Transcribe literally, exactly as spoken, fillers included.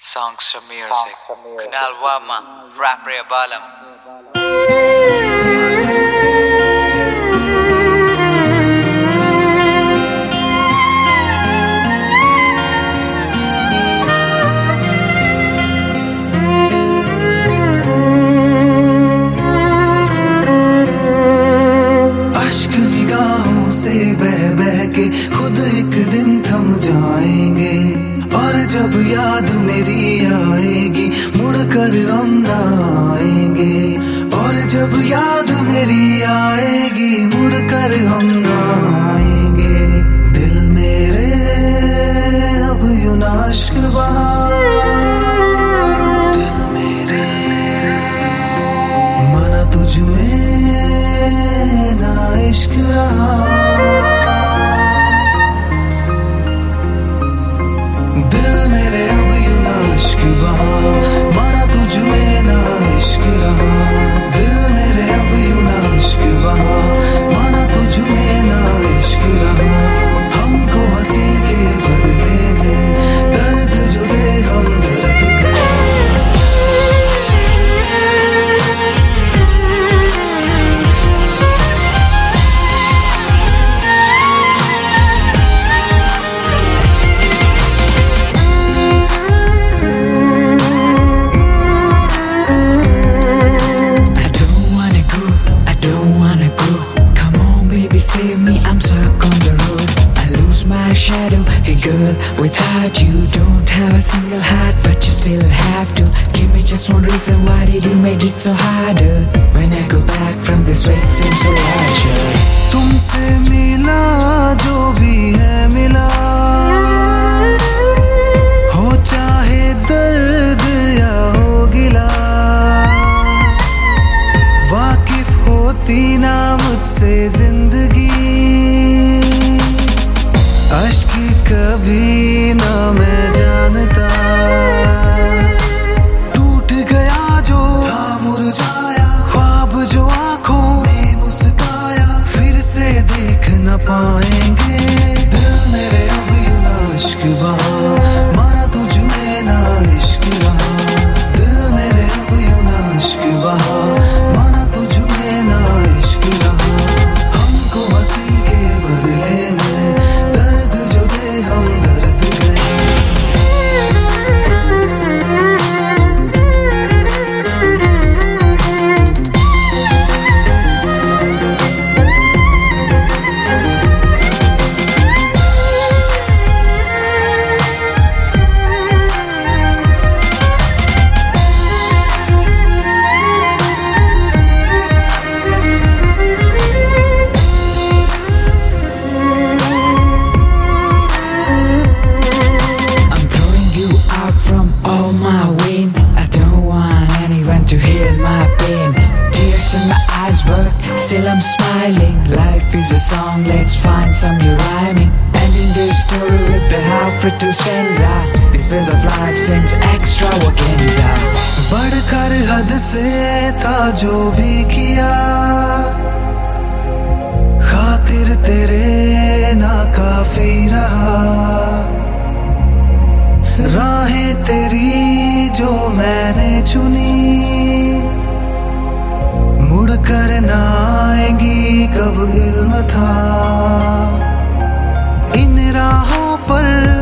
Songs for music. Kunal Wama, Rap Ray Balam. से बह बह के खुद एक दिन थम जाएंगे, और जब याद मेरी आएगी मुड़कर हम ना आएंगे, और जब याद मेरी आएगी मुड़कर हम ना आएंगे। दिल मेरे अब यूं ना इश्क बहा, दिल मेरे माना तुझ में ना इश्क रहा। दिल मेरे अब यूं ना इश्क बहा, माना तुझ में ना इश्क रहा। दिल मेरे अब यूं ना इश्क बहा, माना तुझ में ना इश्क रहा। हमको हंसी के बदले में दर्द जो दे हम दर्द गए। Save me, I'm stuck on the road. I lose my shadow. Hey girl, without you don't have a single heart, but you still have to give me just one reason. Why did you make it so harder? When I go back from this way, it seems so larger. तुमसे मिला जो भी है मिला, हो चाहे दर्द या हो गिला, वाकिफ होती ना मुझसे जिंदगी, अश्क कभी ना मैं जानता। टूट गया जो था मुरझाया, ख्वाब जो आंखों में मुस्काया, फिर से देख न पाएंगे। दिल मेरे अब यूं ना इश्क बहा, माना तुझ में ना इश्क रहा। दिल मेरे अब यूं ना इश्क बहा, माना तुझ में ना इश्क रहा। हमको हंसी के बदले में दर्द जो दे हम दर्द गए। Still I'm smiling, life is a song, let's find some new rhyming. Ending this story with the half-written stanza, this phase of life seems extravaganza. बढ़कर हद से था जो भी किया, खातिर तेरे ना काफी रहा। राहें तेरी जो मैंने चुनी, मुड़ कर ना आएगी कब इल्म था। इन राहों पर